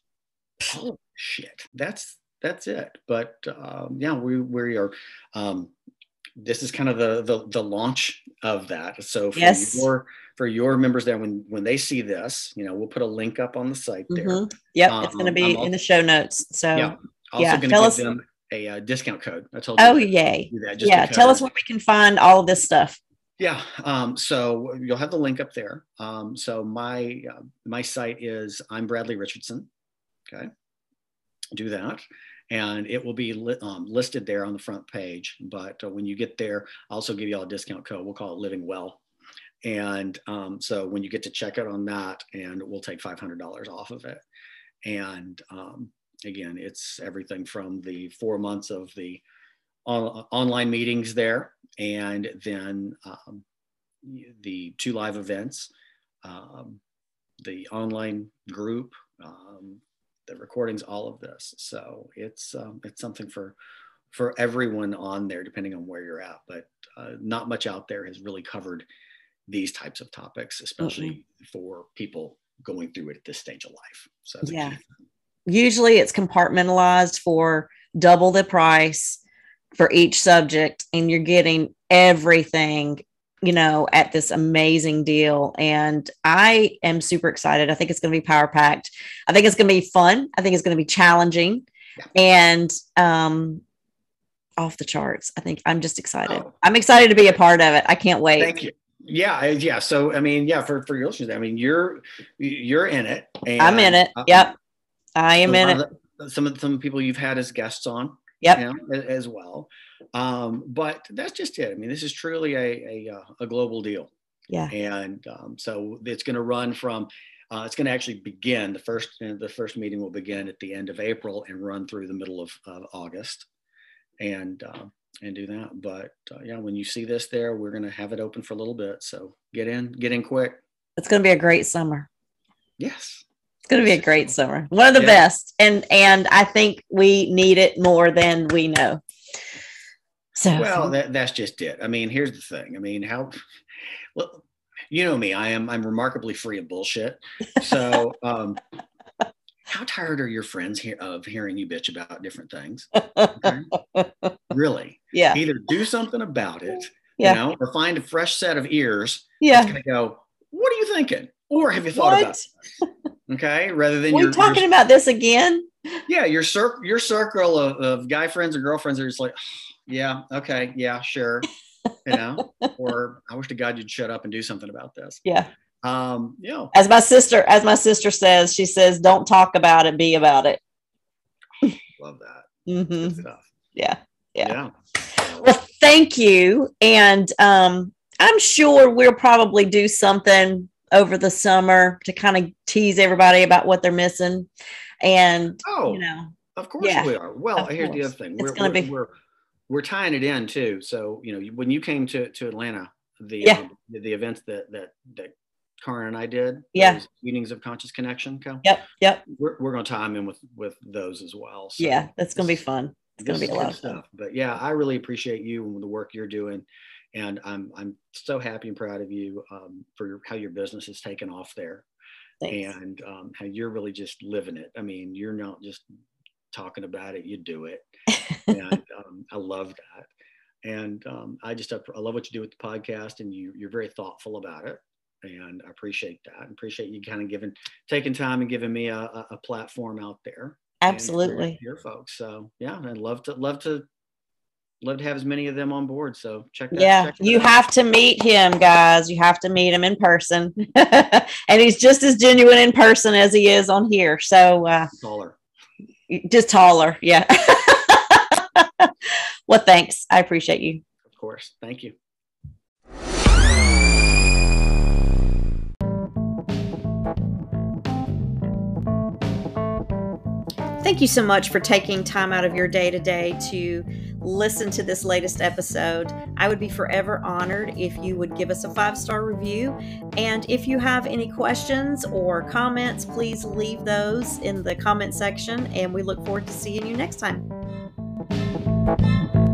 Speaker 2: Oh, shit. That's, That's it. But um, yeah, we we are. Um, this is kind of the, the the launch of that. So for yes. your for your members there, when when they see this, you know, we'll put a link up on the site there.
Speaker 1: Mm-hmm. Yep, um, it's going to be also, in the show notes. So
Speaker 2: yeah, also yeah, going to give us, them a, a discount code. I told
Speaker 1: you. Oh yay! Do that just yeah, because. Tell us where we can find all of this stuff.
Speaker 2: Yeah. Um, so you'll have the link up there. Um, so my uh, my site is I'm Bradley Richardson. Okay. Do that. And it will be li- um, listed there on the front page. But uh, when you get there, I'll also give you all a discount code. We'll call it Living Well. And um, so when you get to check out on that, and we'll take five hundred dollars off of it. And um, again, it's everything from the four months of the on, online meetings there, and then um, the two live events, um, the online group, um, the recordings, all of this. So it's um, it's something for for everyone on there, depending on where you're at. But uh, not much out there has really covered these types of topics, especially mm-hmm. for people going through it at this stage of life. So that's
Speaker 1: yeah, usually it's compartmentalized for double the price for each subject, and you're getting everything, you know, at this amazing deal. And I am super excited. I think it's going to be power packed. I think it's going to be fun. I think it's going to be challenging yeah. and um, off the charts. I think I'm just excited. Oh. I'm excited to be a part of it. I can't wait.
Speaker 2: Thank you. Yeah. Yeah. So, I mean, yeah, for, for your listeners, I mean, you're, you're in it.
Speaker 1: And, I'm in it. Uh, yep. I am in it.
Speaker 2: The, some of the, some people you've had as guests on.
Speaker 1: Yep.
Speaker 2: You know, as well. Um, but that's just it. I mean, this is truly a, a, a global deal.
Speaker 1: Yeah.
Speaker 2: And um, so it's going to run from, uh, it's going to actually begin, the first, the first meeting will begin at the end of April and run through the middle of uh, August and, uh, and do that. But uh, yeah, when you see this there, we're going to have it open for a little bit. So get in, get in quick.
Speaker 1: It's going to be a great summer.
Speaker 2: Yes.
Speaker 1: It's going to be a great summer. One of the yeah. best. And, and I think we need it more than we know. So,
Speaker 2: well, that, that's just it. I mean, here's the thing. I mean, how, well, you know me, I am, I'm remarkably free of bullshit. So, um, how tired are your friends he- of hearing you bitch about different things? Okay? Really?
Speaker 1: Yeah.
Speaker 2: Either do something about it,
Speaker 1: yeah.
Speaker 2: you know, or find a fresh set of ears.
Speaker 1: Yeah.
Speaker 2: That's going to go, what are you thinking? Or have you thought
Speaker 1: what?
Speaker 2: about it? Okay. Rather than
Speaker 1: we're talking about this again.
Speaker 2: Yeah. Your circle, your circle of, of guy friends or girlfriends are just like, yeah, okay, yeah, sure, you know, or I wish to God you'd shut up and do something about this.
Speaker 1: Yeah.
Speaker 2: Um, you know,
Speaker 1: as my sister, as my sister says, she says, "Don't talk about it, be about it."
Speaker 2: Love that.
Speaker 1: Mm-hmm.
Speaker 2: Good stuff.
Speaker 1: Yeah. Yeah.
Speaker 2: Yeah.
Speaker 1: Well, thank you, and um, I'm sure we'll probably do something over the summer to kind of tease everybody about what they're missing, and
Speaker 2: oh,
Speaker 1: you know,
Speaker 2: of course
Speaker 1: yeah,
Speaker 2: we are. Well, here's course. the other thing. We're,
Speaker 1: it's going to be.
Speaker 2: We're, we're tying it in too. So, you know, when you came to, to Atlanta, the,
Speaker 1: yeah.
Speaker 2: um, the, the events that, that, that Karen and I did,
Speaker 1: yeah.
Speaker 2: meetings of conscious connection. Co,
Speaker 1: yep. Yep.
Speaker 2: We're, we're going to tie them in with, with those as well. So
Speaker 1: yeah. That's going to be fun. It's going to be a lot of
Speaker 2: stuff, but yeah, I really appreciate you and the work you're doing. And I'm, I'm so happy and proud of you um, for your, how your business has taken off there.
Speaker 1: Thanks.
Speaker 2: And um, how you're really just living it. I mean, you're not just talking about it, you do it. And um, I love that. And um, I just, I love what you do with the podcast, and you, you're very thoughtful about it. And I appreciate that. I appreciate you kind of giving, taking time and giving me a, a platform out there.
Speaker 1: Absolutely.
Speaker 2: Here, folks. So yeah, I'd love to, love to, love to have as many of them on board. So check that.
Speaker 1: Yeah.
Speaker 2: Check
Speaker 1: you
Speaker 2: out.
Speaker 1: have to meet him, guys. You have to meet him in person. And he's just as genuine in person as he is on here. So uh,
Speaker 2: taller.
Speaker 1: Just taller. Yeah. Well, thanks. I appreciate you.
Speaker 2: Of course. Thank you.
Speaker 1: Thank you so much for taking time out of your day today to listen to this latest episode. I would be forever honored if you would give us a five-star review. And if you have any questions or comments, please leave those in the comment section. And we look forward to seeing you next time.